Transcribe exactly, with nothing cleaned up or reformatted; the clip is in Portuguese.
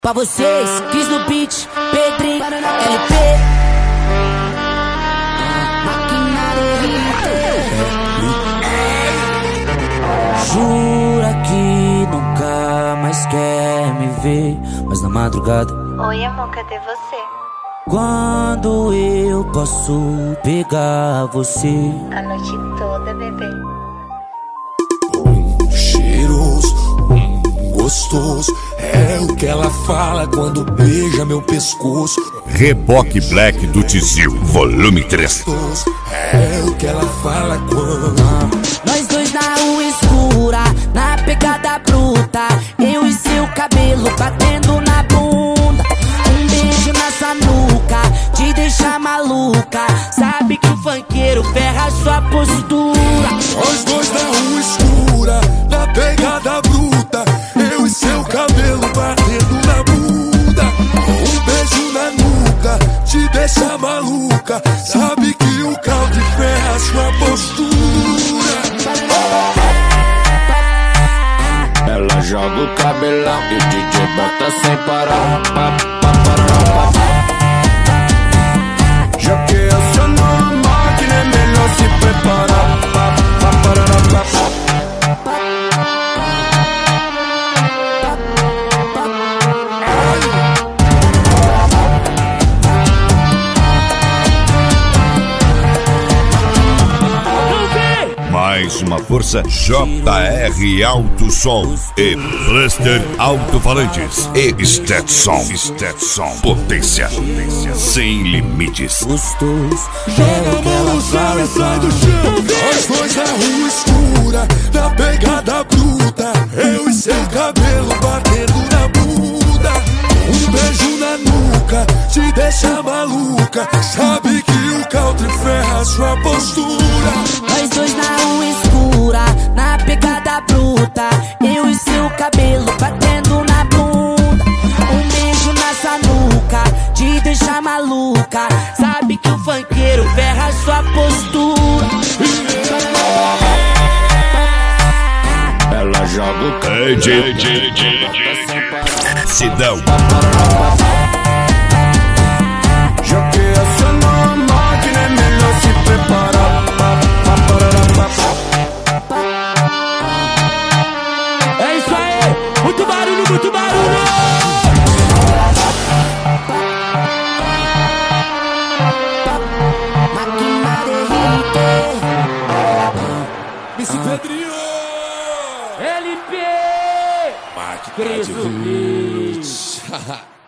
Pra vocês, Cris no beat, Pedrinho, L P. Jura que nunca mais quer me ver, mas na madrugada. Oi, amor, cadê você? Quando eu posso pegar você? A noite toda, bebê. Hum, cheiroso, hum, gostoso. É o que ela fala quando beija meu pescoço. Reboque Black do Tizil, volume três. É o que ela fala quando Nós dois na rua escura, na pegada bruta. Eu e seu cabelo batendo na bunda. Um beijo nessa nuca, te deixa maluca. Sabe que o funkeiro ferra sua postura. nós dois na rua escura, na pegada bruta. Eu e seu cabelo batendo na bunda. Um beijo na nuca, te deixa maluca. Sabe que o country ferra sua postura. Ela joga o cabelão e o D J bota sem parar. Pa, pa, pa, pa. Já que acionou a máquina, é melhor se preparar. Pa, pa, pa, pa, pa. Mais uma força, J R Alto Som e Cluster Alto-Falantes e Stetson, Stetson, potência, potência sem limites. Gostoso, Joga a mão no céu e sai do chão. Nós dois na rua escura, na pegada bruta. Eu e seu cabelo batendo na bunda. Um beijo na nuca, te deixa maluca. Sabe que o country ferra sua postura. nós dois na rua escura, na pegada bruta. Eu e seu cabelo batendo na bunda. Um beijo nessa nuca, te deixa maluca. Sabe que o funkeiro ferra sua postura. Ela joga o Ei, cabelão J, J, J, J, Sidão. Já que acionou a máquina, é melhor se preparar. Pa, pa, pa, pa, pa. É isso aí, muito barulho, muito barulho. Miss Pedrinho, L P, máquina Cris de no beat. beat.